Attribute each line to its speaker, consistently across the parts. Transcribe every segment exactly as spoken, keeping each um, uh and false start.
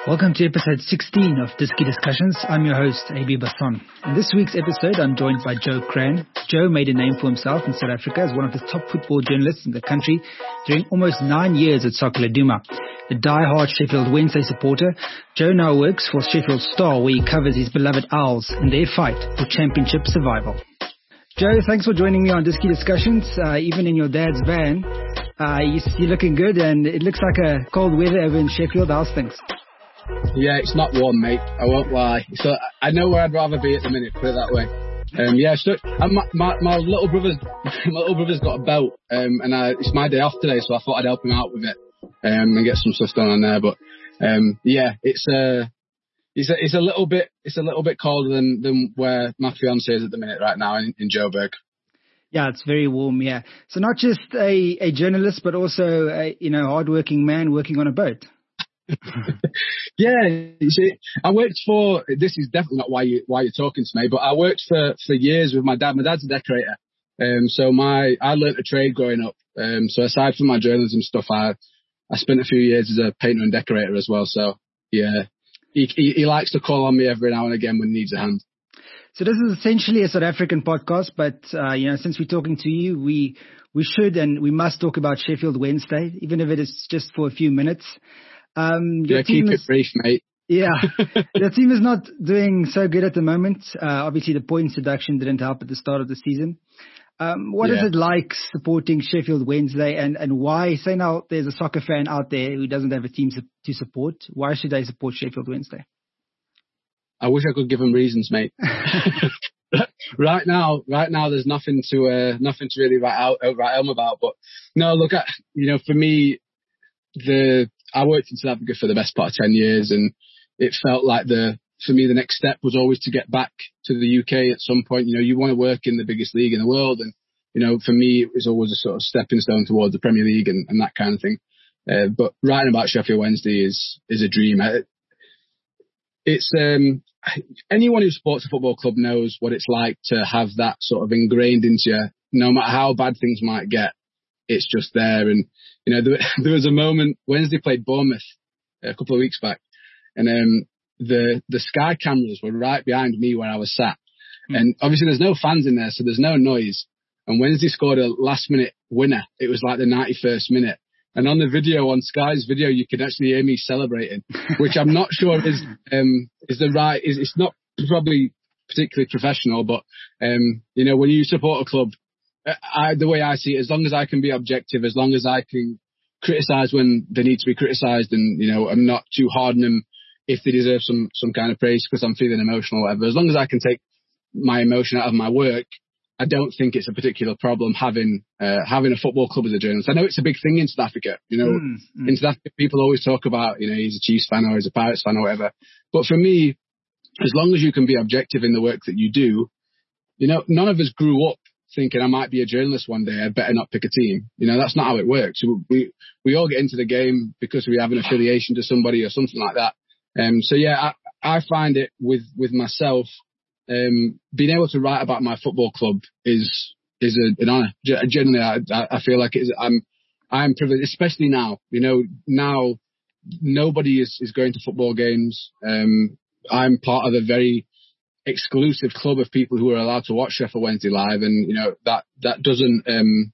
Speaker 1: Welcome to episode sixteen of Disky Discussions. I'm your host, A B Basson. In this week's episode, I'm joined by Joe Cran. Joe made a name for himself in South Africa as one of the top football journalists in the country during almost nine years at Soccer Laduma. A die-hard Sheffield Wednesday supporter, Joe now works for Sheffield Star, where he covers his beloved Owls in their fight for championship survival. Joe, thanks for joining me on Disky Discussions, uh, even in your dad's van. Uh, you're looking good, and it looks like a cold weather over in Sheffield. How's things?
Speaker 2: Yeah, it's not warm, mate. I won't lie. So I know where I'd rather be at the minute. Put it that way. Um, yeah, so and my, my my little brother's my little brother's got a belt, um, and I, it's my day off today, so I thought I'd help him out with it um, and get some stuff done on there. But um, yeah, it's uh, it's a it's a little bit it's a little bit colder than than where my fiance is at the minute right now in, in Joburg.
Speaker 1: Yeah, it's very warm. Yeah, so not just a, a journalist, but also a you know hardworking man working on a boat.
Speaker 2: Yeah, you see, I worked for, this is definitely not why, you, why you're talking to me, but I worked for, for years with my dad. My dad's a decorator. Um, so my, I learnt a trade growing up. Um, so aside from my journalism stuff, I, I spent a few years as a painter and decorator as well. So yeah, he, he, he likes to call on me every now and again when he needs a hand.
Speaker 1: So this is essentially a South African podcast, but, uh, you know, since we're talking to you, we, we should and we must talk about Sheffield Wednesday, even if it is just for a few minutes. Um,
Speaker 2: yeah, keep is, it brief, mate.
Speaker 1: Yeah, the team is not doing so good at the moment. Uh, obviously, the points deduction didn't help at the start of the season. Um, what yeah. is it like supporting Sheffield Wednesday, and, and why? Say now there's a soccer fan out there who doesn't have a team to support. Why should they support Sheffield Wednesday?
Speaker 2: I wish I could give them reasons, mate. right now, right now, there's nothing to uh, nothing to really write out write home about. But no, look at you know, for me, the I worked in South Africa for the best part of ten years, and it felt like the, for me, the next step was always to get back to the U K at some point. You know, you want to work in the biggest league in the world. And, you know, for me, it was always a sort of stepping stone towards the Premier League and, and that kind of thing. Uh, but writing about Sheffield Wednesday is, is a dream. It's, um, anyone who supports a football club knows what it's like to have that sort of ingrained into you, no matter how bad things might get. It's just there. And, you know, there, there was a moment, Wednesday played Bournemouth a couple of weeks back, and um, the the Sky cameras were right behind me where I was sat. Mm. And obviously there's no fans in there, so there's no noise. And Wednesday scored a last minute winner. It was like the ninety-first minute. And on the video, on Sky's video, you could actually hear me celebrating, which I'm not sure is um, is the right, is it's not probably particularly professional, but, um, you know, when you support a club, I, the way I see it, as long as I can be objective, as long as I can criticise when they need to be criticised, and, you know, I'm not too hard on them if they deserve some, some kind of praise because I'm feeling emotional or whatever. As long as I can take my emotion out of my work, I don't think it's a particular problem having uh, having a football club as a journalist. I know it's a big thing in South Africa. You know, mm, mm. in South Africa, people always talk about, you know, he's a Chiefs fan or he's a Pirates fan or whatever. But for me, as long as you can be objective in the work that you do, you know, none of us grew up thinking I might be a journalist one day, I better not pick a team. You know, that's not how it works. We we all get into the game because we have an affiliation to somebody or something like that. Um, so yeah, I, I find it with, with myself, um, being able to write about my football club is is a, an honour. Generally, I, I feel like it's, I'm I'm privileged, especially now. You know, now nobody is, is going to football games. Um, I'm part of a very exclusive club of people who are allowed to watch Sheffield Wednesday live, and you know that that doesn't um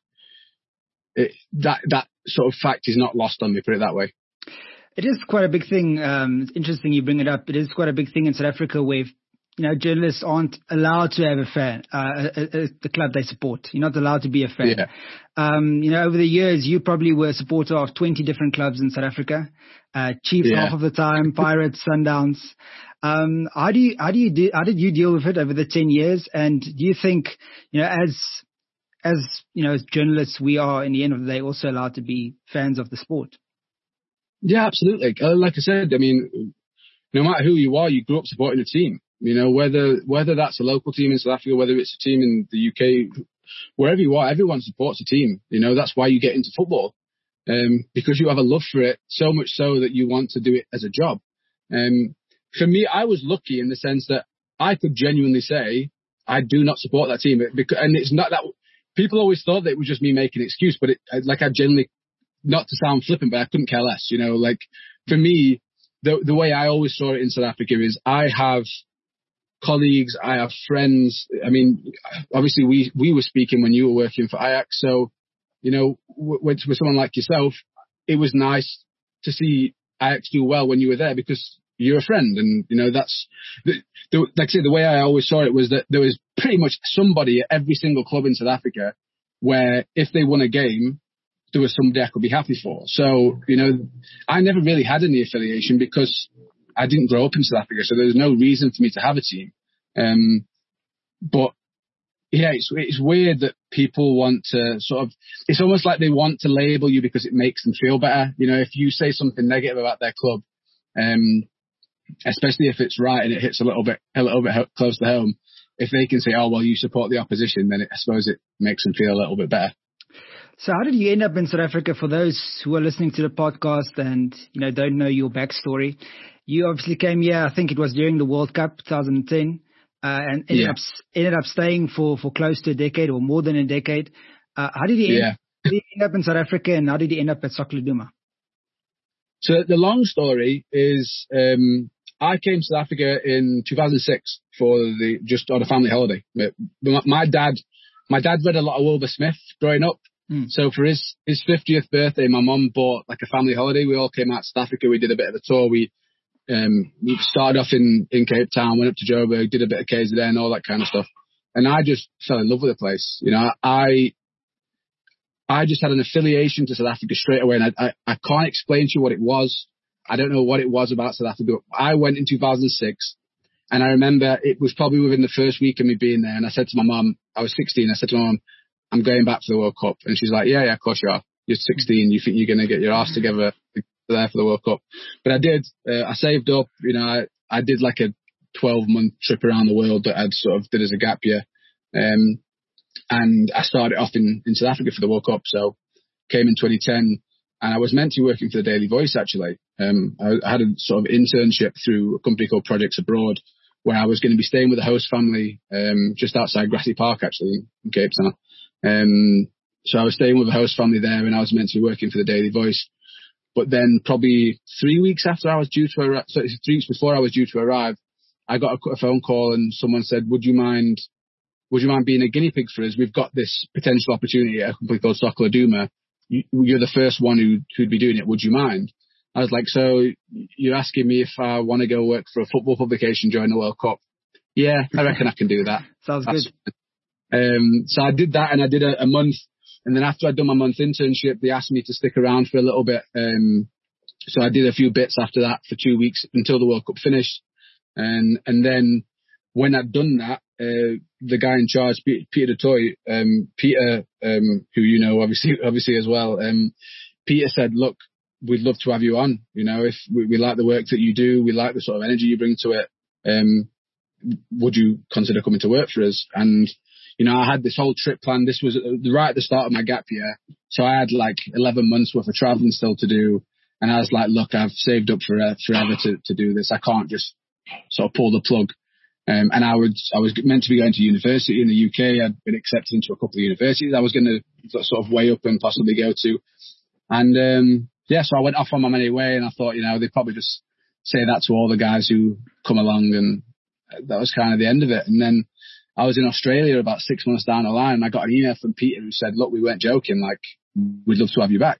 Speaker 2: it, that that sort of fact is not lost on me, put it that way.
Speaker 1: It is quite a big thing. Um it's interesting you bring it up. It is quite a big thing in South Africa where, you know, journalists aren't allowed to have a fan, uh, a, a, the club they support. You're not allowed to be a fan.
Speaker 2: Yeah.
Speaker 1: Um, you know, over the years, you probably were a supporter of twenty different clubs in South Africa. Uh, Chiefs yeah. half of the time, Pirates, Sundowns. Um, how do you, how do you, de- how did you deal with it over the ten years? And do you think, you know, as, as, you know, as journalists, we are in the end of the day also allowed to be fans of the sport?
Speaker 2: Yeah, absolutely. Like I said, I mean, no matter who you are, you grew up supporting a team. You know, whether, whether that's a local team in South Africa, whether it's a team in the U K, wherever you are, everyone supports a team. You know, that's why you get into football. Um, because you have a love for it, so much so that you want to do it as a job. Um, For me, I was lucky in the sense that I could genuinely say I do not support that team, because, and it's not that people always thought that it was just me making an excuse, but it, like I genuinely, not to sound flippant, but I couldn't care less. You know, like for me, the the way I always saw it in South Africa is I have colleagues, I have friends. I mean, obviously we, we were speaking when you were working for Ajax. So, you know, with, with someone like yourself, it was nice to see Ajax do well when you were there because you're a friend. And, you know, that's, the, the, like I say, the way I always saw it was that there was pretty much somebody at every single club in South Africa where if they won a game, there was somebody I could be happy for. So, you know, I never really had any affiliation because I didn't grow up in South Africa, so there's no reason for me to have a team. Um, but yeah, it's, it's weird that people want to sort of, it's almost like they want to label you because it makes them feel better. You know, if you say something negative about their club, um, especially if it's right and it hits a little bit, a little bit close to home, if they can say, oh, well, you support the opposition, then it, I suppose it makes them feel a little bit better.
Speaker 1: So how did you end up in South Africa? For those who are listening to the podcast and, you know, don't know your backstory, you obviously came here, I think it was during the World Cup twenty ten, uh, and ended,
Speaker 2: yeah.
Speaker 1: up, ended up staying for, for close to a decade or more than a decade. Uh, how did you, yeah. end, how did you end up in South Africa and how did you end up at Soccer Laduma?
Speaker 2: So the long story is um, I came to South Africa in two thousand six for the just on a family holiday. My, my dad, my dad read a lot of Wilbur Smith growing up. Mm. So for his, his fiftieth birthday, my mum bought like a family holiday. We all came out to South Africa. We did a bit of a tour. We Um, we started off in, in Cape Town, went up to Joburg, did a bit of K Z N, all that kind of stuff. And I just fell in love with the place. You know, I, I just had an affiliation to South Africa straight away. And I, I, I can't explain to you what it was. I don't know what it was about South Africa. I went in two thousand six and I remember it was probably within the first week of me being there. And I said to my mum, I was sixteen. I said to my mum, I'm going back for the World Cup. And she's like, yeah, yeah, of course you are. You're sixteen. You think you're going to get your ass together there for the World Cup? But I did. Uh, I saved up. You know, I, I did like a twelve month trip around the world that I'd sort of did as a gap year. Um, and I started off in, in South Africa for the World Cup. So came in twenty ten and I was meant to be working for the Daily Voice actually. Um, I, I had a sort of internship through a company called Projects Abroad where I was going to be staying with a host family, um, just outside Grassy Park actually in Cape Town. Um, so I was staying with a host family there and I was meant to be working for the Daily Voice. But then probably three weeks after I was due to arrive, so three weeks before I was due to arrive, I got a, a phone call and someone said, would you mind, would you mind being a guinea pig for us? We've got this potential opportunity at a company called Soccer Laduma. You, you're the first one who, who'd be doing it. Would you mind? I was like, so you're asking me if I want to go work for a football publication during the World Cup? Yeah, I reckon I can do that.
Speaker 1: Sounds
Speaker 2: That's,
Speaker 1: good.
Speaker 2: Um, so I did that and I did a, a month. And then after I'd done my month internship, they asked me to stick around for a little bit. Um, so I did a few bits after that for two weeks until the World Cup finished. And and then when I'd done that, uh, the guy in charge, Peter du Toit, um, Peter, um, who you know obviously obviously as well, um, Peter said, look, we'd love to have you on. You know, if we, we like the work that you do, we like the sort of energy you bring to it. Um, would you consider coming to work for us? And you know, I had this whole trip planned. This was right at the start of my gap year. So I had like eleven months worth of traveling still to do. And I was like, look, I've saved up for uh, forever to, to do this. I can't just sort of pull the plug. Um, and I was, I was meant to be going to university in the U K. I'd been accepted into a couple of universities I was going to sort of weigh up and possibly go to. And, um, yeah, so I went off on my merry way and I thought, you know, they'd probably just say that to all the guys who come along. And that was kind of the end of it. And then I was in Australia about six months down the line and I got an email from Peter who said, look, we weren't joking, like, we'd love to have you back.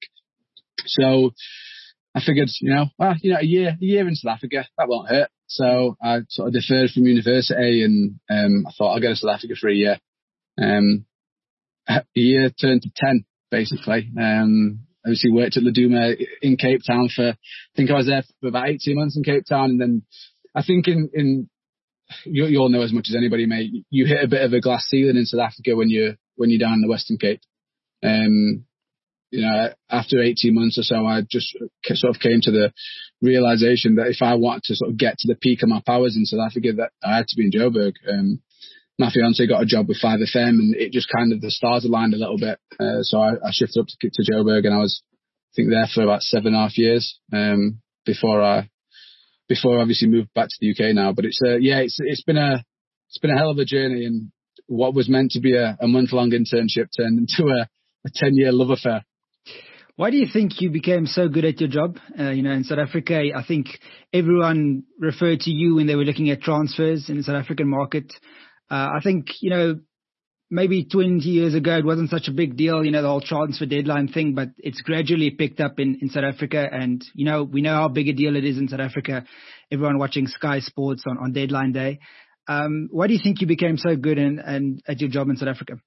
Speaker 2: So I figured, you know, well, you know, a year, a year in South Africa, that won't hurt. So I sort of deferred from university and um, I thought I'll go to South Africa for a year. Um, a year turned to ten, basically. Um, obviously worked at Laduma in Cape Town for, I think I was there for about eighteen months in Cape Town. And then I think in, in You, you all know as much as anybody, mate. You hit a bit of a glass ceiling in South Africa when you're when you're down in the Western Cape. Um, you know, after eighteen months or so, I just sort of came to the realization that if I wanted to sort of get to the peak of my powers in South Africa, that I had to be in Joburg. Um, my fiance got a job with five F M, and it just kind of the stars aligned a little bit. Uh, so I, I shifted up to, to Joburg, and I was, I think, there for about seven and a half years um, before I. Before I obviously moved back to the U K now, but it's uh, yeah, it's it's been a it's been a hell of a journey, and what was meant to be a, a month long internship turned into a, a ten year love affair.
Speaker 1: Why do you think you became so good at your job? Uh, you know, in South Africa, I think everyone referred to you when they were looking at transfers in the South African market. Uh, I think, you know, maybe twenty years ago, it wasn't such a big deal, you know, the whole transfer deadline thing, but it's gradually picked up in, in South Africa. And, you know, we know how big a deal it is in South Africa. Everyone watching Sky Sports on, on deadline day. Um, why do you think you became so good in, and at your job in South Africa?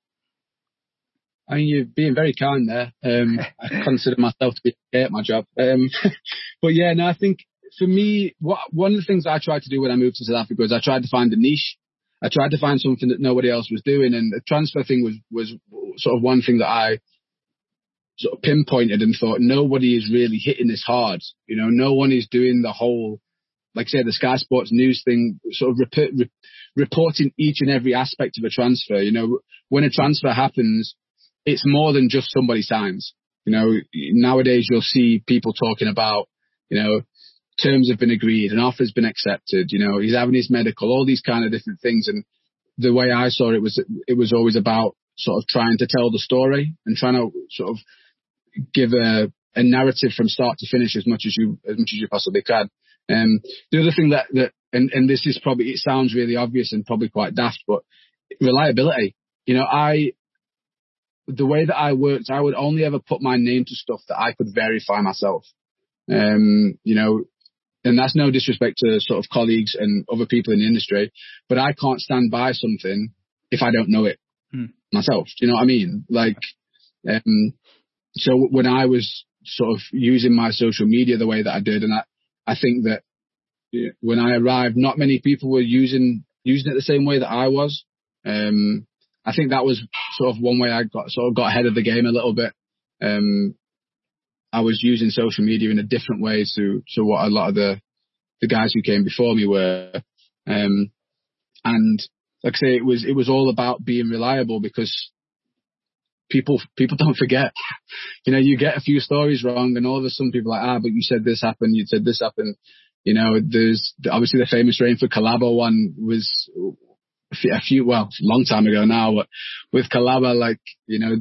Speaker 2: I mean, you're being very kind there. Um, I consider myself to be okay at my job. Um, but yeah, no, I think for me, what, one of the things I tried to do when I moved to South Africa was I tried to find a niche. I tried to find something that nobody else was doing. And the transfer thing was, was sort of one thing that I sort of pinpointed and thought nobody is really hitting this hard. You know, no one is doing the whole, like I said, the Sky Sports News thing, sort of rep- re- reporting each and every aspect of a transfer. You know, when a transfer happens, it's more than just somebody signs. You know, nowadays you'll see people talking about, you know, terms have been agreed, an offer's been accepted, you know, he's having his medical, all these kind of different things. And the way I saw it was, it was always about sort of trying to tell the story and trying to sort of give a, a narrative from start to finish as much as you, as much as you possibly can. Um, the other thing that, that, and, and this is probably, it sounds really obvious and probably quite daft, but reliability. You know, I, the way that I worked, I would only ever put my name to stuff that I could verify myself. Um, you know, and that's no disrespect to sort of colleagues and other people in the industry, but I can't stand by something if I don't know it hmm. myself. Do you know what I mean? Like, um, so when I was sort of using my social media the way that I did, and I, I think that when I arrived, not many people were using, using it the same way that I was. Um, I think that was sort of one way I got sort of got ahead of the game a little bit. Um, I was using social media in a different way to, to what a lot of the, the guys who came before me were. Um, and like I say, it was, it was all about being reliable because people, people don't forget. You know, you get a few stories wrong and all of a sudden people are like, ah, but you said this happened, you said this happened. You know, there's obviously the famous Rainford Calaba one was a few, well, a long time ago now, but with Calaba, like, you know,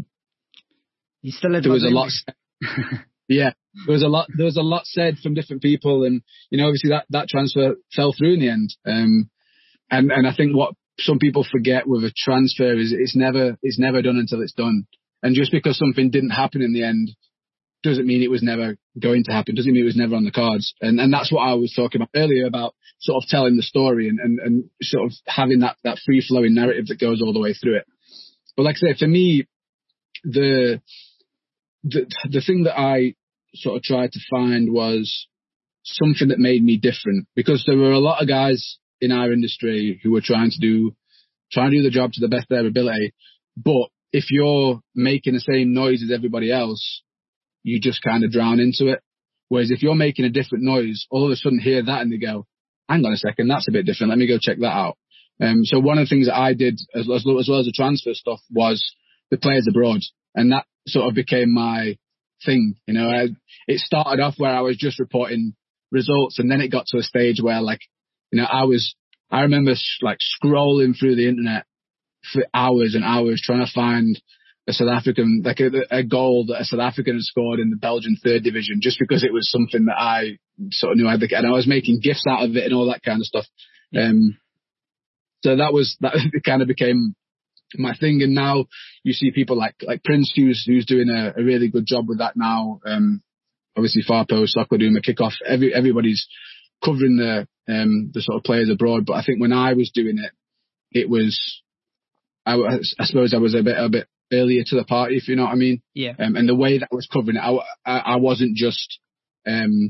Speaker 1: you still
Speaker 2: there was a lot. Yeah, there was a lot. There was a lot said from different people, and you know, obviously that, that transfer fell through in the end. Um, and and I think what some people forget with a transfer is it's never it's never done until it's done. And just because something didn't happen in the end doesn't mean it was never going to happen. Doesn't mean it was never on the cards. And and that's what I was talking about earlier about sort of telling the story and and, and sort of having that that free flowing narrative that goes all the way through it. But like I say, for me, the The, the thing that I sort of tried to find was something that made me different, because there were a lot of guys in our industry who were trying to do, trying to do the job to the best of their ability. But if you're making the same noise as everybody else, you just kind of drown into it. Whereas if you're making a different noise, all of a sudden hear that and they go, hang on a second, that's a bit different. Let me go check that out. Um, so one of the things that I did as, as, as well as the transfer stuff was the players abroad. And that sort of became my thing. You know, I, it started off where I was just reporting results, and then it got to a stage where, like, you know, I was, I remember sh- like scrolling through the internet for hours and hours trying to find a South African, like a, a goal that a South African had scored in the Belgian third division, just because it was something that I sort of knew I had, and I was making gifs out of it and all that kind of stuff. Um, so that was, that it kind of became my thing. And now you see people like like Prince, who's who's doing a, a really good job with that now. Um, obviously Farpo, Soccer doing a kickoff. Every everybody's covering the um the sort of players abroad. But I think when I was doing it, it was I, I suppose I was a bit a bit earlier to the party, if you know what I mean.
Speaker 1: Yeah.
Speaker 2: Um, and the way that I was covering it, I, I, I wasn't just um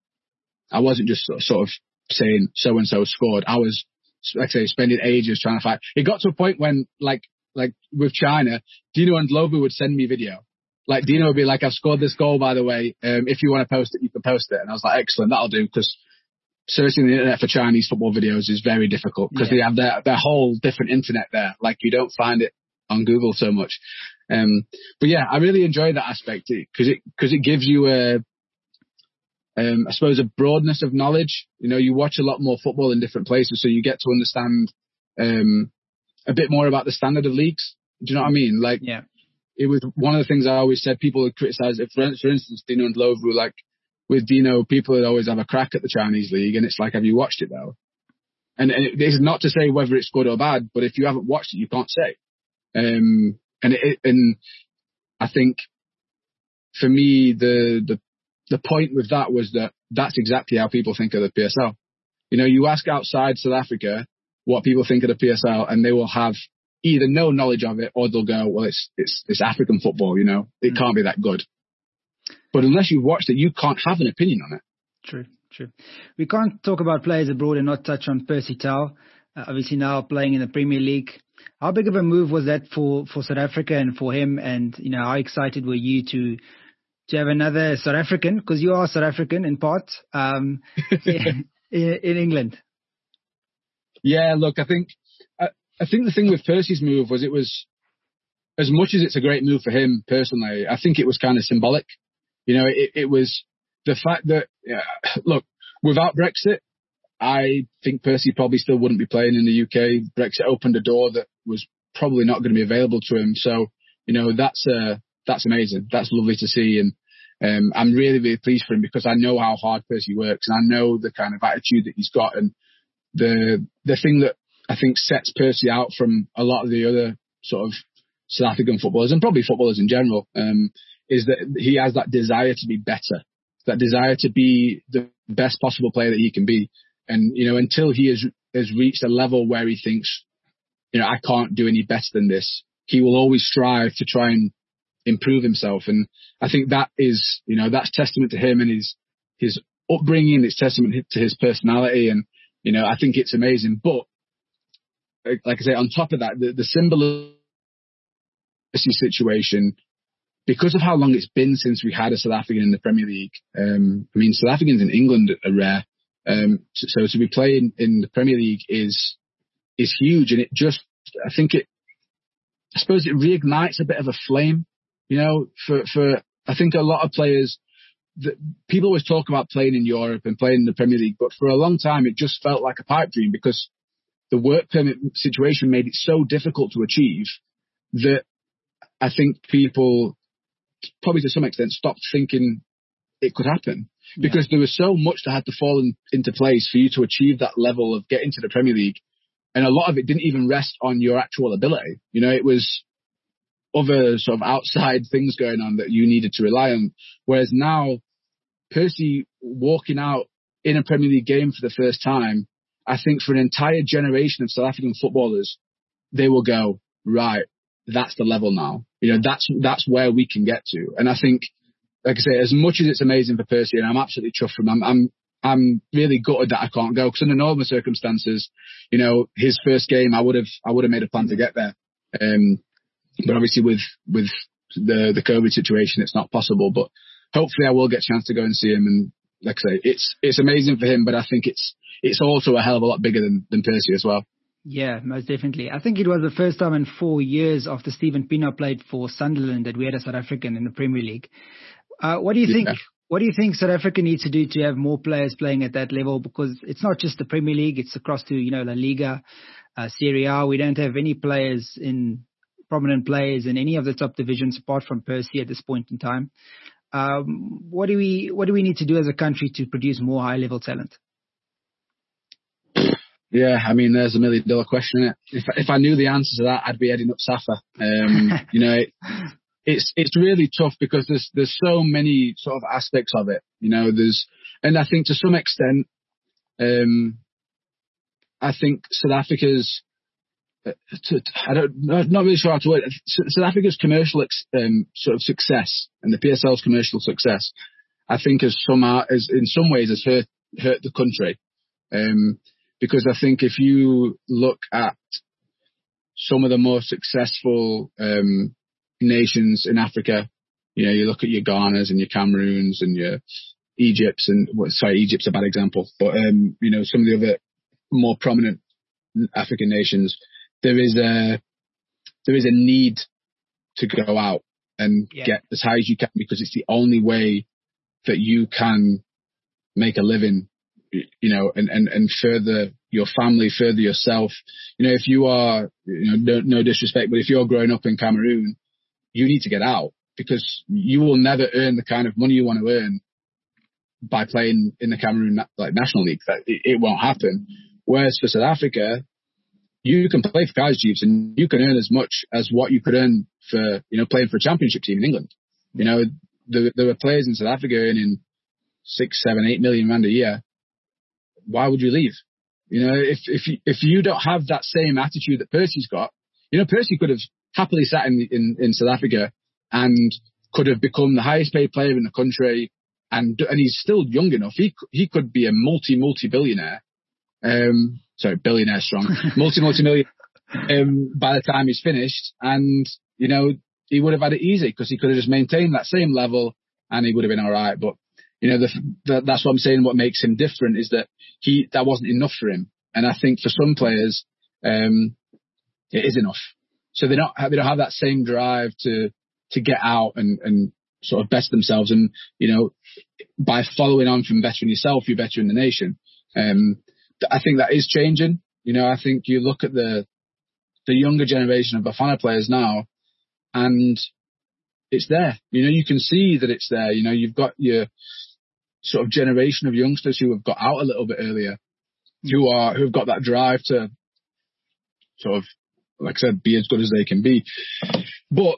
Speaker 2: I wasn't just sort of, sort of saying so and so scored. I was, like I say, spending ages trying to find. It got to a point when, like, like with China, Dino and Ndlovu would send me video. Like, Dino would be like, I've scored this goal, by the way. Um, if you want to post it, you can post it. And I was like, excellent, that'll do. Because searching the internet for Chinese football videos is very difficult because yeah. they have their, their whole different internet there. Like, you don't find it on Google so much. Um, but yeah, I really enjoy that aspect because it, because it gives you a, Um, I suppose a broadness of knowledge. You know, you watch a lot more football in different places, so you get to understand um, a bit more about the standard of leagues. Do you know what I mean? Like,
Speaker 1: yeah.
Speaker 2: it was one of the things I always said. People would criticize it. For, for instance, Dino and Ndlovu, like with Dino, people would always have a crack at the Chinese league, and it's like, have you watched it though? And, and it, this is not to say whether it's good or bad, but if you haven't watched it, you can't say. Um, and it, and I think for me, the the the point with that was that that's exactly how people think of the P S L. You know, you ask outside South Africa what people think of the P S L, and they will have either no knowledge of it, or they'll go, well, it's it's it's African football, you know, it mm. can't be that good. But unless you've watched it, you can't have an opinion on it.
Speaker 1: True, true. We can't talk about players abroad and not touch on Percy Tau, uh, obviously now playing in the Premier League. How big of a move was that for, for South Africa and for him? And, you know, how excited were you to to have another South African, because you are South African in part, um, in, in England?
Speaker 2: Yeah, look, I think I, I think the thing with Percy's move was it was, as much as it's a great move for him personally, I think it was kind of symbolic. You know, it, it was the fact that, yeah, look, without Brexit, I think Percy probably still wouldn't be playing in the U K. Brexit opened a door that was probably not going to be available to him. So, you know, that's uh, that's amazing. That's lovely to see. And um, I'm really, really pleased for him, because I know how hard Percy works, and I know the kind of attitude that he's got. And the the thing that I think sets Percy out from a lot of the other sort of South African footballers, and probably footballers in general, um, is that he has that desire to be better, that desire to be the best possible player that he can be. And, you know, until he has, has reached a level where he thinks, you know, I can't do any better than this, he will always strive to try and improve himself. And I think that is, you know, that's testament to him and his, his upbringing. It's testament to his personality. And, you know, I think it's amazing. But like I say, on top of that, the, the symbol of this situation, because of how long it's been since we had a South African in the Premier League, um, I mean, South Africans in England are rare. Um, so to be playing in the Premier League is is huge, and it just, I think it, I suppose it reignites a bit of a flame, you know, for for I think a lot of players. That people always talk about playing in Europe and playing in the Premier League, but for a long time it just felt like a pipe dream, because the work permit situation made it so difficult to achieve that I think people, probably to some extent, stopped thinking it could happen. Because yeah. there was so much that had to fall in, into place for you to achieve that level of getting to the Premier League. And a lot of it didn't even rest on your actual ability. You know, it was other sort of outside things going on that you needed to rely on. Whereas now, Percy walking out in a Premier League game for the first time, I think for an entire generation of South African footballers, they will go, right, that's the level now. You know, that's that's where we can get to. And I think, like I say, as much as it's amazing for Percy, and I'm absolutely chuffed for him, I'm, I'm, I'm really gutted that I can't go, because under normal circumstances, you know, his first game, I would have, I would have made a plan to get there. Um, but obviously with, with the, the COVID situation, it's not possible, but hopefully I will get a chance to go and see him. And like I say, it's, it's amazing for him, but I think it's, it's also a hell of a lot bigger than, than Percy as well.
Speaker 1: Yeah, most definitely. I think it was the first time in four years after Stephen Pienaar played for Sunderland that we had a South African in the Premier League. Uh, what do you think? Yeah. What do you think South Africa needs to do to have more players playing at that level? Because it's not just the Premier League; it's across to, you know, La Liga, uh, Serie A. We don't have any players in prominent players in any of the top divisions apart from Percy at this point in time. Um, what do we What do we need to do as a country to produce more high level talent?
Speaker 2: Yeah, I mean, there's a million dollar question, isn't it? If if I knew the answer to that, I'd be heading up SAFA. Um, you know. It, It's it's really tough, because there's there's so many sort of aspects of it, you know. There's, and I think to some extent, um, I think South Africa's, uh, to, I don't, not, not really sure how to word it. South Africa's commercial ex, um, sort of success, and the P S L's commercial success, I think has somehow, as in some ways, has hurt hurt the country, um, because I think if you look at some of the more successful um, nations in Africa, you know, you look at your Ghanas and your Cameroons and your Egypts, and well, sorry, Egypt's a bad example, but um, you know, some of the other more prominent African nations, there is a there is a need to go out and yeah. get as high as you can, because it's the only way that you can make a living, you know, and, and, and further your family, further yourself. You know, if you are, you know, no, no disrespect, but if you're growing up in Cameroon, you need to get out, because you will never earn the kind of money you want to earn by playing in the Cameroon like National League. That it, it won't happen. Whereas for South Africa, you can play for Kaizer Chiefs and you can earn as much as what you could earn for, you know, playing for a championship team in England. You know, there, there were players in South Africa earning six, seven, eight million rand a year. Why would you leave? You know, if if you, if you don't have that same attitude that Percy's got, you know, Percy could have happily sat in in, in South Africa and could have become the highest paid player in the country, and and he's still young enough. He he could be a multi multi billionaire. Um, sorry, billionaire strong, multi multi million um, by the time he's finished, and you know he would have had it easy because he could have just maintained that same level and he would have been all right. But you know, the, the, that's what I'm saying. What makes him different is that he that wasn't enough for him, and I think for some players, um, it is enough. So they don't have, they don't have that same drive to to get out and and sort of best themselves. And you know, by following on from bettering yourself, you're bettering the nation. Um, I think that is changing. You know, I think you look at the the younger generation of Bafana players now, and it's there. You know, you can see that it's there. You know, you've got your sort of generation of youngsters who have got out a little bit earlier, who are who've got that drive to sort of, like I said, be as good as they can be. But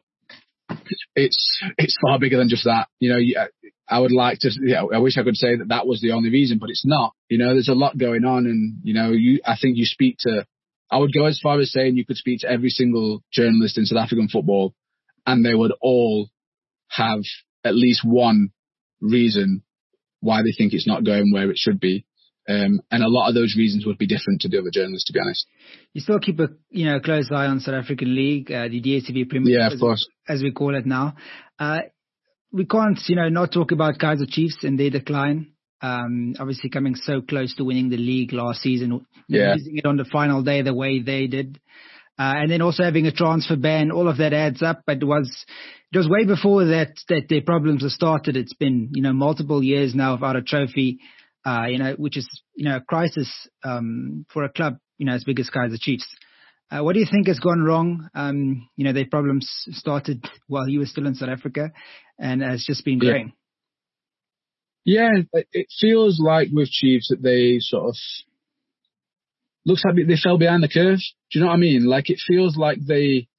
Speaker 2: it's it's far bigger than just that. You know, I would like to. Yeah, I wish I could say that that was the only reason, but it's not. You know, there's a lot going on, and you know, you. I think you speak to. I would go as far as saying you could speak to every single journalist in South African football, and they would all have at least one reason why they think it's not going where it should be. Um, and a lot of those reasons would be different to the other journalists, to be honest.
Speaker 1: You still keep a you know close eye on South African League, uh, the D S T V Premier,
Speaker 2: yeah, of
Speaker 1: as,
Speaker 2: course,
Speaker 1: as we call it now. Uh, we can't, you know, not talk about Kaizer Chiefs and their decline. Um, obviously, coming so close to winning the league last season,
Speaker 2: yeah.
Speaker 1: losing it on the final day the way they did, uh, and then also having a transfer ban. All of that adds up. But it was it was way before that that their problems have started. It's been you know multiple years now without a trophy. Uh, you know, which is, you know, a crisis um, for a club, you know, as big as Kaizer Chiefs. Uh, what do you think has gone wrong? Um, you know, their problems started while you were still in South Africa and has just been growing.
Speaker 2: Yeah, yeah, it feels like with Chiefs that they sort of, looks like they fell behind the curve. Do you know what I mean? Like, it feels like they,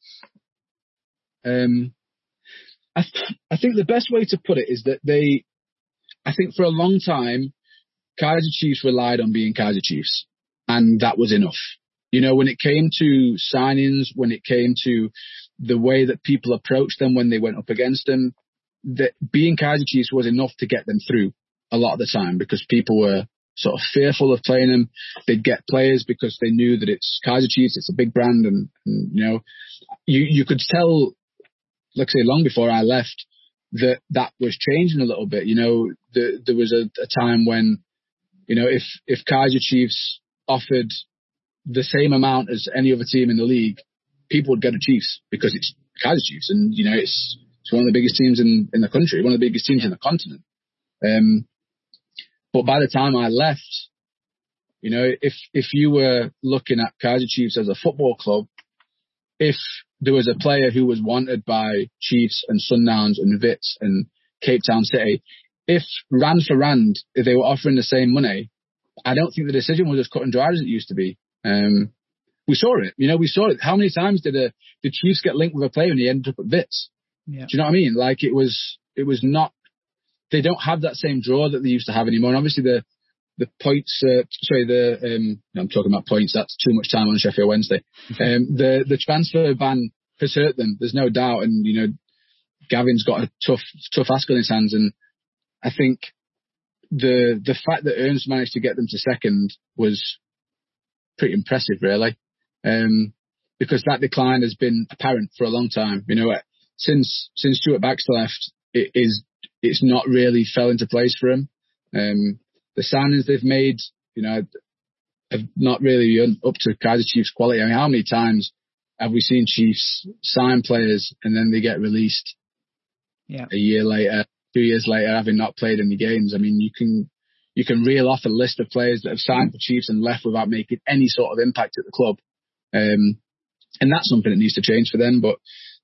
Speaker 2: um, I, th- I think the best way to put it is that they, I think for a long time, Kaizer Chiefs relied on being Kaizer Chiefs, and that was enough. You know, when it came to signings, when it came to the way that people approached them when they went up against them, that being Kaizer Chiefs was enough to get them through a lot of the time, because people were sort of fearful of playing them. They'd get players because they knew that it's Kaizer Chiefs, it's a big brand, and, and you know, you you could tell, like I say, long before I left, that that was changing a little bit. You know, the, there was a, a time when, you know, if, if Kaizer Chiefs offered the same amount as any other team in the league, people would go to Chiefs because it's Kaizer Chiefs, and, you know, it's, it's one of the biggest teams in, in the country, one of the biggest teams in the continent. Um, but by the time I left, you know, if, if you were looking at Kaizer Chiefs as a football club, if there was a player who was wanted by Chiefs and Sundowns and Wits and Cape Town City, if rand for rand, if they were offering the same money, I don't think the decision was as cut and dried as it used to be. Um, we saw it, you know, we saw it. How many times did a, did Chiefs get linked with a player and he ended up at Wits?
Speaker 1: Yeah. Do
Speaker 2: you know what I mean? Like, it was, it was not, they don't have that same draw that they used to have anymore. And obviously the, the points, uh, sorry, the, um, no, I'm talking about points. That's too much time on Sheffield Wednesday. Um, the, the transfer ban has hurt them. There's no doubt. And, you know, Gavin's got a tough, tough ask on his hands. And I think the the fact that Ernst managed to get them to second was pretty impressive, really, um, because that decline has been apparent for a long time. You know, since since Stuart Baxter left, it is it's not really fell into place for him. Um, the signings they've made, you know, have not really been up to Kaizer Chiefs quality. I mean, how many times have we seen Chiefs sign players and then they get released
Speaker 1: yeah.
Speaker 2: a year later? Two years later, having not played any games? I mean, you can you can reel off a list of players that have signed for Chiefs and left without making any sort of impact at the club, um, and that's something that needs to change for them. But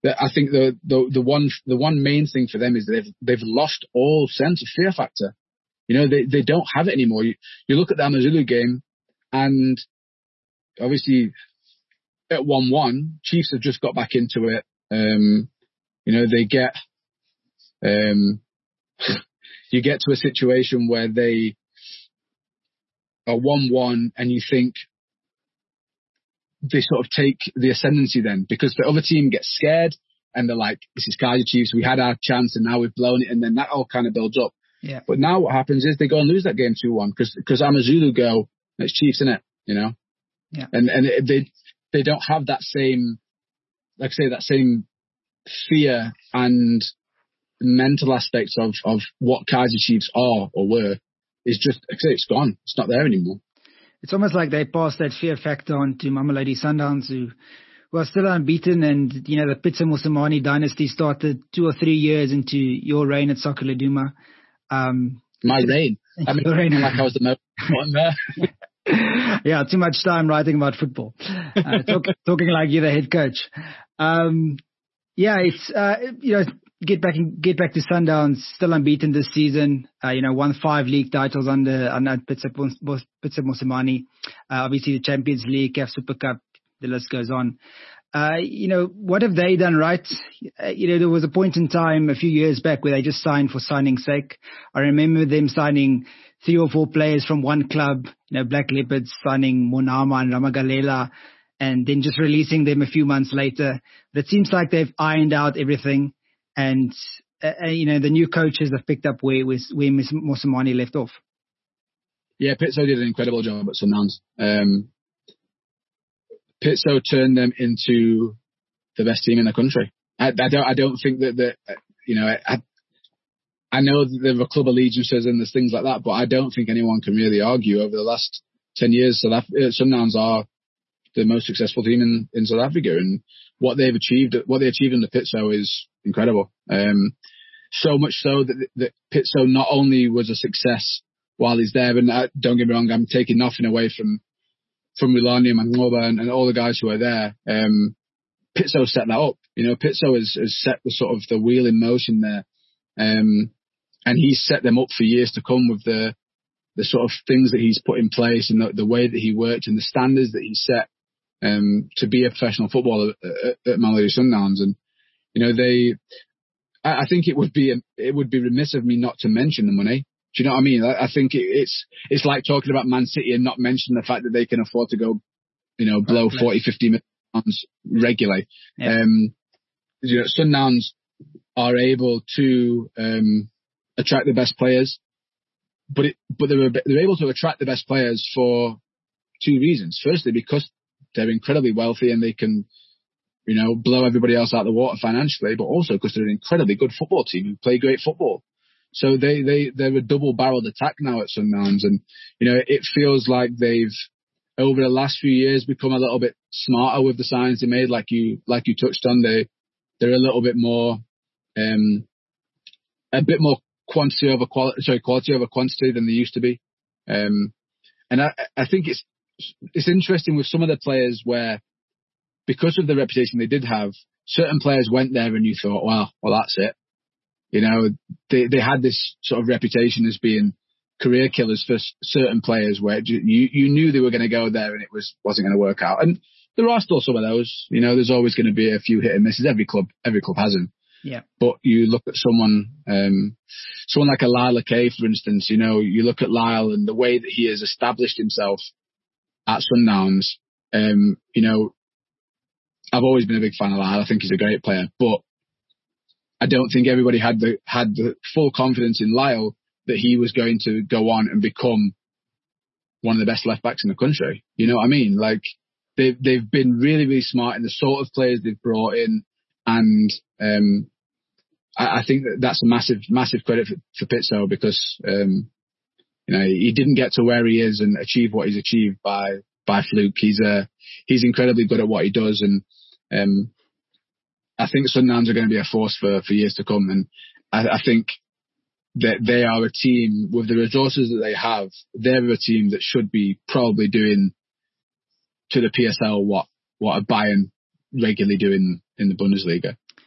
Speaker 2: that I think the, the the one the one main thing for them is they've they've lost all sense of fear factor. You know, they they don't have it anymore. You, you look at the Amazulu game, and obviously at one one, Chiefs have just got back into it. Um, you know, they get um, you get to a situation where they are one one, and you think they sort of take the ascendancy then, because the other team gets scared and they're like, this is Kaiser Chiefs, we had our chance and now we've blown it, and then that all kind of builds up.
Speaker 1: Yeah.
Speaker 2: But now what happens is they go and lose that game two one because because Amazulu go, it's Chiefs, innit? You know?
Speaker 1: Yeah.
Speaker 2: And and it, they they don't have that same, like I say, that same fear and mental aspects of, of what Kaiser Chiefs are or were. Is just, like I say, it's gone. It's not there anymore.
Speaker 1: It's almost like they passed that fear factor on to Mamelodi Sundowns, who were still unbeaten. And, you know, the Pitso Mosimane dynasty started two or three years into your reign at Soccer Leduma. Um,
Speaker 2: My reign? I mean, reign. Like I was the most one there.
Speaker 1: Yeah, too much time writing about football. Uh, talk, talking like you're the head coach. Um, yeah, it's, uh, you know, get back get back to Sundowns, still unbeaten this season. Uh, you know, won five league titles under under Pitso Mosimane. Uh, obviously, the Champions League, C A F Super Cup, the list goes on. Uh, you know, what have they done right? Uh, you know, there was a point in time a few years back where they just signed for signing's sake. I remember them signing three or four players from one club, you know, Black Leopards signing Monama and Ramagalela, and then just releasing them a few months later. But it seems like they've ironed out everything. And, uh, you know, the new coaches have picked up where, where Mosimane left off.
Speaker 2: Yeah, Pitso did an incredible job at Sundowns. Um, Pitso turned them into the best team in the country. I, I don't, I don't think that, that you know, I, I know that there are club allegiances and there's things like that, but I don't think anyone can really argue over the last ten years. So that Sundowns are the most successful team in, in South Africa, and what they've achieved, what they achieved under Pitso is incredible. Um, so much so that, that Pitso not only was a success while he's there, and uh, don't get me wrong, I'm taking nothing away from from Rulani and Mangoba and, and all the guys who are there. Um, Pitso set that up. You know, Pitso has, has set the sort of the wheel in motion there, um, and he's set them up for years to come with the the sort of things that he's put in place and the, the way that he worked and the standards that he set um, to be a professional footballer at, at, at Mamelodi Sundowns. And you know, they, I, I think it would be it would be remiss of me not to mention the money. Do you know what I mean? I, I think it, it's it's like talking about Man City and not mentioning the fact that they can afford to go, you know, blow forty, fifty million pounds regularly. Yeah. Um, you know, Sundowns are able to um, attract the best players, but it, but they're they're able to attract the best players for two reasons. Firstly, because they're incredibly wealthy and they can, you know, blow everybody else out of the water financially, but also because they're an incredibly good football team who play great football. So they, they, they're a double-barreled attack now at Sundowns. And, you know, it feels like they've, over the last few years, become a little bit smarter with the signings they made. Like you, like you touched on, they, they're a little bit more, um, a bit more quantity over quality, sorry, quality over quantity than they used to be. Um, and I, I think it's, it's interesting with some of the players where, because of the reputation they did have, certain players went there and you thought, well, well, that's it. You know, they, they had this sort of reputation as being career killers for certain players where you, you knew they were going to go there and it was, wasn't going to work out. And there are still some of those, you know, there's always going to be a few hit and misses. Every club, every club has them.
Speaker 1: Yeah.
Speaker 2: But you look at someone, um, someone like a Lyle Kay, for instance, you know, you look at Lyle and the way that he has established himself at Sundowns, um, you know, I've always been a big fan of Lyle. I think he's a great player, but I don't think everybody had the had the full confidence in Lyle that he was going to go on and become one of the best left backs in the country. You know what I mean? Like they've they've been really really smart in the sort of players they've brought in, and um, I, I think that that's a massive massive credit for, for Pitso because um, you know he didn't get to where he is and achieve what he's achieved by by fluke. He's uh, he's incredibly good at what he does, and um, I think Sundowns are going to be a force for, for years to come. And I, I think that they are a team with the resources that they have. They're a team that should be probably doing to the P S L what, what a Bayern regularly do in, in the Bundesliga.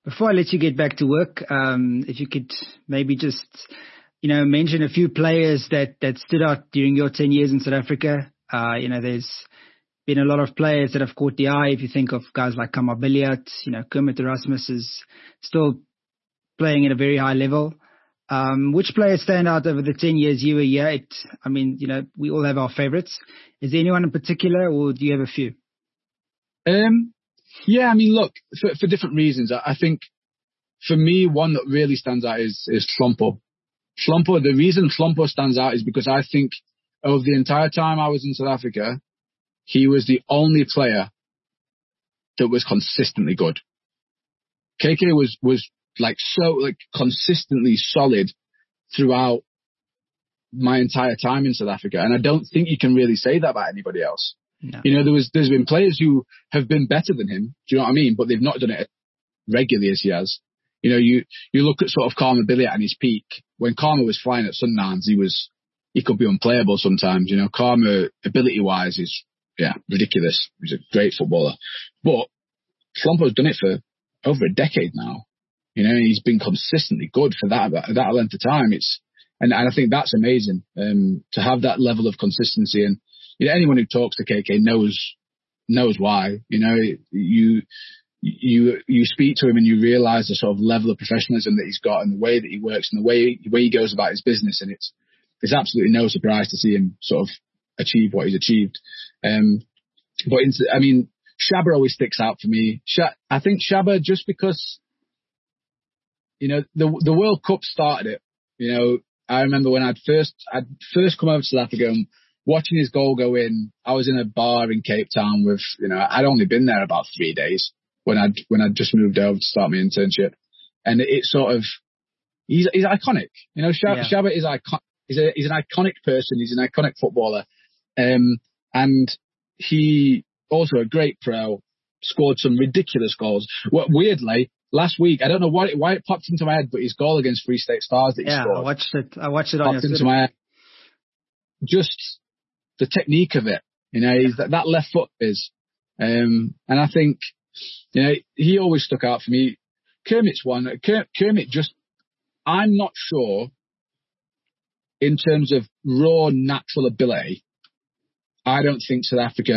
Speaker 1: Before I let you get back to work, um, if you could maybe just, you know, mention a few players that, that stood out during your ten years in South Africa. Uh, you know, there's been a lot of players that have caught the eye. If you think of guys like Kamar Billiat, you know, Kermit Erasmus is still playing at a very high level. Um, which players stand out over the ten years you were here? It, I mean, you know, we all have our favorites. Is there anyone in particular, or do you have a few?
Speaker 2: Um, yeah, I mean, look, for, for different reasons. I, I think for me, one that really stands out is, is Hlompo. Hlompo, the reason Hlompo stands out is because I think over the entire time I was in South Africa, he was the only player that was consistently good. K K was, was like so, like consistently solid throughout my entire time in South Africa. And I don't think you can really say that about anybody else. No. You know, there was, there's been players who have been better than him. Do you know what I mean? But they've not done it regularly as he has. You know, you, you look at sort of Kamar Billiat at his peak. When Kamar was flying at Sundowns, he was, he could be unplayable sometimes. You know, Kamar, ability wise, is, yeah, ridiculous. He's a great footballer. But Hlompo's done it for over a decade now. You know, he's been consistently good for that, that length of time. It's, and, and I think that's amazing, um, to have that level of consistency. And, you know, anyone who talks to K K knows, knows why. You know, you, you, you speak to him and you realize the sort of level of professionalism that he's got and the way that he works and the way, the way he goes about his business. And it's, it's absolutely no surprise to see him sort of achieve what he's achieved. Um, but in, I mean, Shabba always sticks out for me. Sh- I think Shabba, just because, you know, the the World Cup started it. You know, I remember when I'd first I'd first come over to South Africa and watching his goal go in. I was in a bar in Cape Town with, you know, I'd only been there about three days when I'd when I'd just moved over to start my internship, and it, it sort of he's he's iconic. You know, Shabba, yeah. Shabba is icon. He's a he's an iconic person. He's an iconic footballer, um, and he also a great pro. Scored some ridiculous goals. Well, weirdly, last week, I don't know why it, why it popped into my head, but his goal against Free State Stars that he
Speaker 1: yeah,
Speaker 2: scored.
Speaker 1: Yeah, I watched it. I watched it on
Speaker 2: popped into my head. Just the technique of it, you know, he's, that, that left foot is, um, and I think, you know, he always stuck out for me. Kermit's one. Ker, Kermit just, I'm not sure in terms of raw natural ability. I don't think South Africa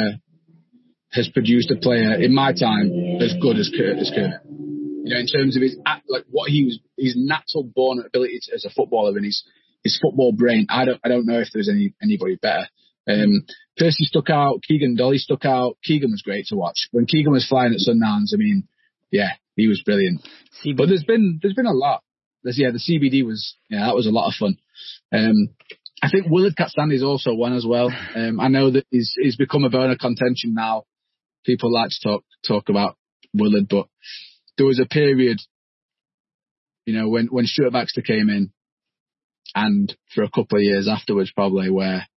Speaker 2: has produced a player in my time as good as Kurt, as Kermit. You know, in terms of his like what he was, his natural born ability to, as a footballer and his his football brain. I don't I don't know if there's any anybody better. Um, Percy stuck out. Keegan Dolly stuck out. Keegan was great to watch. When Keegan was flying at Sundowns, I mean, yeah, he was brilliant. C B D. But there's been there's been a lot. There's, yeah, the C B D was yeah that was a lot of fun. Um, I think Willard Katstandy is also one as well. Um, I know that he's he's become a bone of contention now. People like to talk talk about Willard, but there was a period, you know, when, when Stuart Baxter came in, and for a couple of years afterwards, probably, where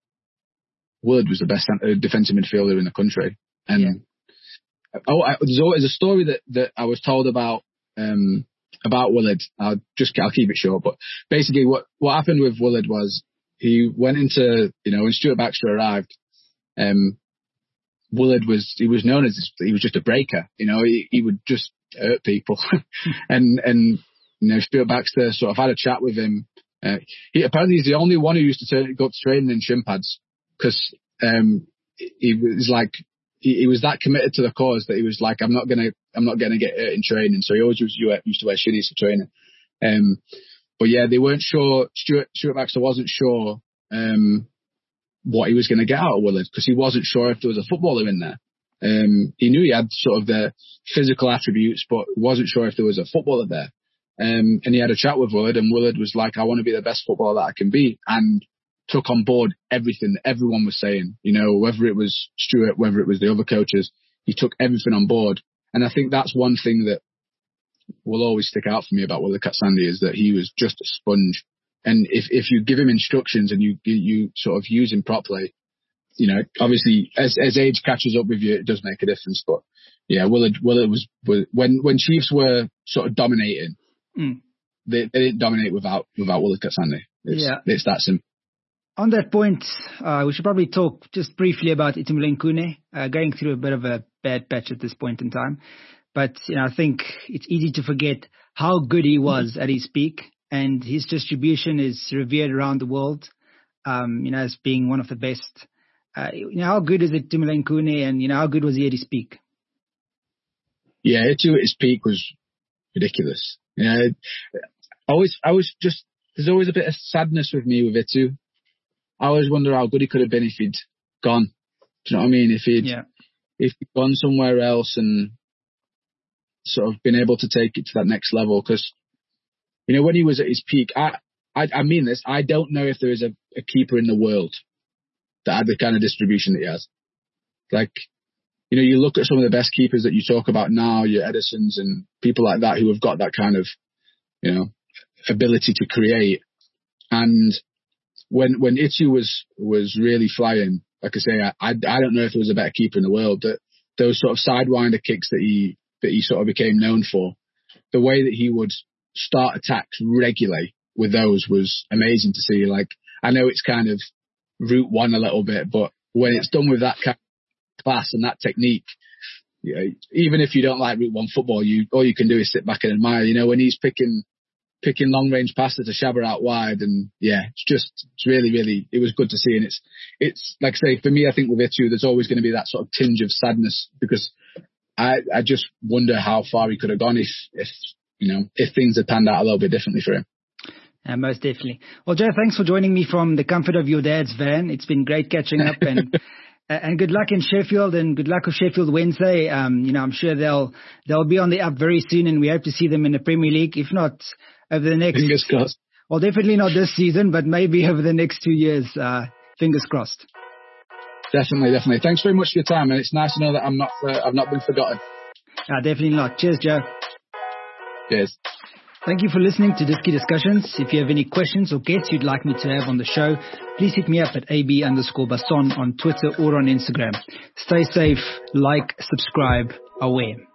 Speaker 2: Willard was the best defensive midfielder in the country. And yeah. oh, I, there's always a story that, that I was told about um, about Willard. I'll just I'll keep it short, but basically, what what happened with Willard was he went into, you know, when Stuart Baxter arrived. Um, Willard was, he was known as, he was just a breaker, you know, he, he would just hurt people. and, and, you know, Stuart Baxter sort of had a chat with him. Uh, he apparently he's the only one who used to turn, go to training in shin pads because, um, he was like, he, he was that committed to the cause that he was like, I'm not going to, I'm not going to get hurt in training. So he always used, used to wear shinies for training. Um, but yeah, they weren't sure, Stuart, Stuart Baxter wasn't sure, um, what he was going to get out of Willard because he wasn't sure if there was a footballer in there. Um, he knew he had sort of the physical attributes, but wasn't sure if there was a footballer there. Um, and he had a chat with Willard, and Willard was like, I want to be the best footballer that I can be, and took on board everything that everyone was saying. You know, whether it was Stuart, whether it was the other coaches, he took everything on board. And I think that's one thing that will always stick out for me about Willard Katstandy is that he was just a sponge. And if, if you give him instructions and you you sort of use him properly, you know, obviously as as age catches up with you, it does make a difference. But yeah, Willard Willard was, was when when Chiefs were sort of dominating, mm. they, they didn't dominate without without Willard Katstandy. It's, yeah, it's that simple.
Speaker 1: On that point, uh, we should probably talk just briefly about Itumeleng Khune, uh, going through a bit of a bad patch at this point in time. But, you know, I think it's easy to forget how good he was at his peak, and his distribution is revered around the world, um, you know, as being one of the best. Uh, you know, how good is it, Tumulayin Kune, and, you know, how good was he at his peak?
Speaker 2: Yeah, Itu at his peak was ridiculous. Yeah, you know, I always, I was just, there's always a bit of sadness with me with Itu. I always wonder how good he could have been if he'd gone. Do you know what I mean? If he'd,
Speaker 1: yeah.
Speaker 2: if he'd gone somewhere else and sort of been able to take it to that next level. Because, you know, when he was at his peak, I, I, I mean this, I don't know if there is a, a keeper in the world that had the kind of distribution that he has. Like, you know, you look at some of the best keepers that you talk about now, your Edersons and people like that who have got that kind of, you know, ability to create. And when when Itu was was really flying, like I say, I I don't know if there was a better keeper in the world. That those sort of sidewinder kicks that he that he sort of became known for, the way that he would start attacks regularly with those was amazing to see. Like, I know it's kind of route one a little bit, but when it's done with that kind of class and that technique, you know, even if you don't like route one football, you all you can do is sit back and admire. You know, when he's picking picking long range passes to Shabba out wide, and yeah, it's just it's really really it was good to see. And it's it's like I say, for me, I think with Itu, there's always going to be that sort of tinge of sadness, because I I just wonder how far he could have gone if if you know if things had panned out a little bit differently for him.
Speaker 1: Uh, most definitely. Well, Joe, thanks for joining me from the comfort of your dad's van. It's been great catching up, and and good luck in Sheffield, and good luck with Sheffield Wednesday. Um, you know, I'm sure they'll they'll be on the up very soon, and we hope to see them in the Premier League, if not over the next.
Speaker 2: Fingers crossed.
Speaker 1: Well, definitely not this season, but maybe over the next two years. Uh, fingers crossed.
Speaker 2: Definitely, definitely. Thanks very much for your time, and it's nice to know that I'm not uh, I've not been forgotten.
Speaker 1: Uh, definitely not. Cheers, Joe.
Speaker 2: Cheers.
Speaker 1: Thank you for listening to Disky Discussions. If you have any questions or guests you'd like me to have on the show, please hit me up at A B underscore Basson on Twitter or on Instagram. Stay safe, like, subscribe, aware.